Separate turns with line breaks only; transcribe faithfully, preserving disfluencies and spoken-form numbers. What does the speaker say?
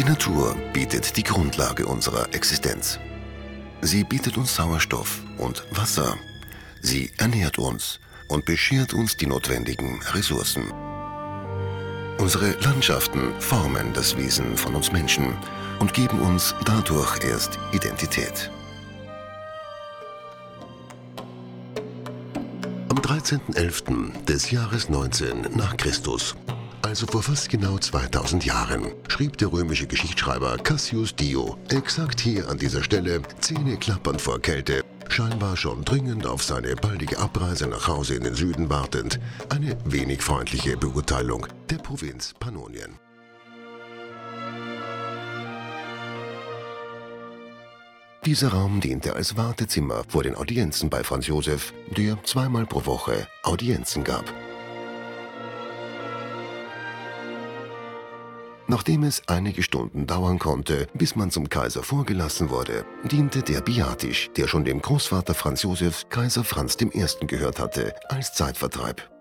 Die Natur bietet die Grundlage unserer Existenz. Sie bietet uns Sauerstoff und Wasser. Sie ernährt uns und beschert uns die notwendigen Ressourcen. Unsere Landschaften formen das Wesen von uns Menschen und geben uns dadurch erst Identität. Am dreizehnten elften des Jahres neunzehn nach Christus, also vor fast genau zweitausend Jahren, schrieb der römische Geschichtsschreiber Cassius Dio exakt hier an dieser Stelle, zähneklappernd vor Kälte, scheinbar schon dringend auf seine baldige Abreise nach Hause in den Süden wartend, eine wenig freundliche Beurteilung der Provinz Pannonien. Dieser Raum diente als Wartezimmer vor den Audienzen bei Franz Josef, der zweimal pro Woche Audienzen gab. Nachdem es einige Stunden dauern konnte, bis man zum Kaiser vorgelassen wurde, diente der Biatisch, der schon dem Großvater Franz Josefs Kaiser Franz der Erste gehört hatte, als Zeitvertreib.